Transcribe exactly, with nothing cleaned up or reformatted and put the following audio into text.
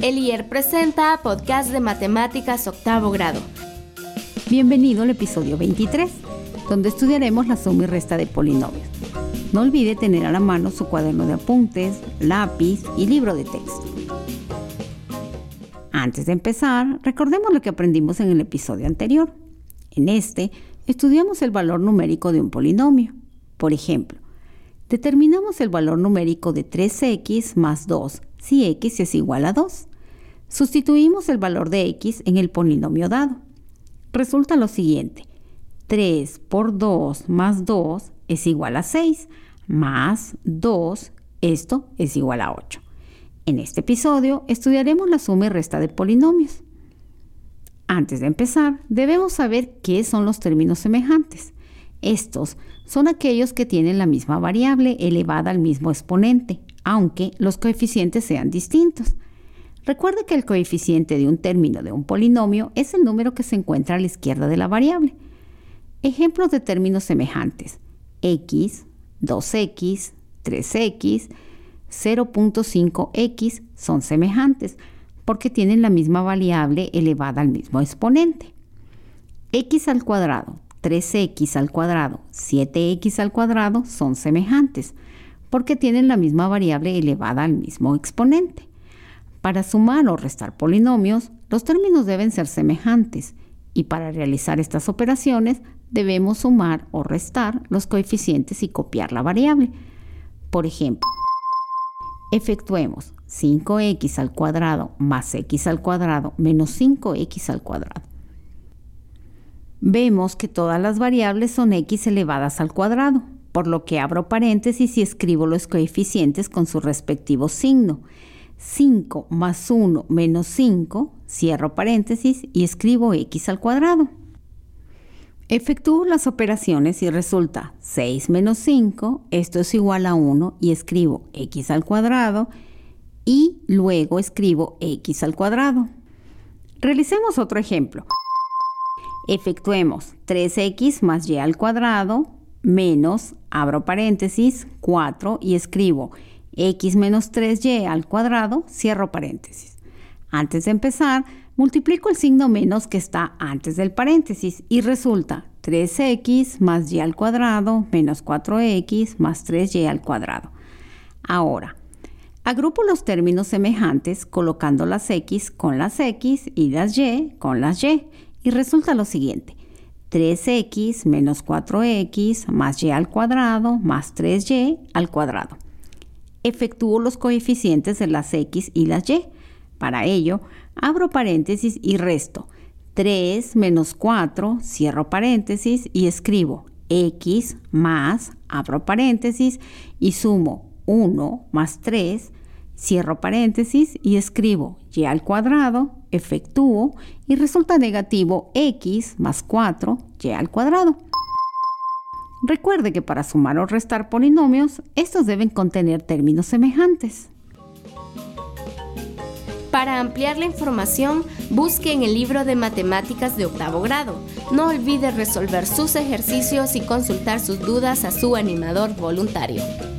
El I E R presenta Podcast de Matemáticas Octavo Grado. Bienvenido al episodio veintitrés, donde estudiaremos la suma y resta de polinomios. No olvide tener a la mano su cuaderno de apuntes, lápiz y libro de texto. Antes de empezar, recordemos lo que aprendimos en el episodio anterior. En este, estudiamos el valor numérico de un polinomio. Por ejemplo, determinamos el valor numérico de tres equis más dos si x es igual a dos. Sustituimos el valor de x en el polinomio dado. Resulta lo siguiente: tres por dos más dos es igual a seis, más dos, esto es igual a ocho. En este episodio estudiaremos la suma y resta de polinomios. Antes de empezar, debemos saber qué son los términos semejantes. Estos son aquellos que tienen la misma variable elevada al mismo exponente, aunque los coeficientes sean distintos. Recuerde que el coeficiente de un término de un polinomio es el número que se encuentra a la izquierda de la variable. Ejemplos de términos semejantes: x, dos equis, tres equis, cero punto cinco equis son semejantes porque tienen la misma variable elevada al mismo exponente. X al cuadrado, tres equis al cuadrado, siete equis al cuadrado son semejantes porque tienen la misma variable elevada al mismo exponente. Para sumar o restar polinomios, los términos deben ser semejantes y para realizar estas operaciones debemos sumar o restar los coeficientes y copiar la variable. Por ejemplo, efectuemos cinco equis al cuadrado más x al cuadrado menos cinco equis al cuadrado. Vemos que todas las variables son x elevadas al cuadrado, por lo que abro paréntesis y escribo los coeficientes con su respectivo signo. cinco más uno menos cinco, cierro paréntesis y escribo x al cuadrado. Efectúo las operaciones y resulta seis menos cinco, esto es igual a uno y escribo x al cuadrado y luego escribo x al cuadrado. Realicemos otro ejemplo. Efectuemos tres equis más y al cuadrado menos, abro paréntesis, cuatro y escribo x menos tres y al cuadrado, cierro paréntesis. Antes de empezar, multiplico el signo menos que está antes del paréntesis y resulta tres equis más y al cuadrado menos cuatro equis más tres y al cuadrado. Ahora, agrupo los términos semejantes colocando las x con las x y las y con las y y resulta lo siguiente: tres equis menos cuatro equis más y al cuadrado más tres y al cuadrado. Efectúo los coeficientes de las x y las y. Para ello, abro paréntesis y resto tres menos cuatro, cierro paréntesis y escribo x más, abro paréntesis y sumo uno más tres, cierro paréntesis y escribo y al cuadrado, efectúo y resulta negativo x más cuatro y al cuadrado. Recuerde que para sumar o restar polinomios, estos deben contener términos semejantes. Para ampliar la información, busque en el libro de Matemáticas de Octavo Grado. No olvide resolver sus ejercicios y consultar sus dudas a su animador voluntario.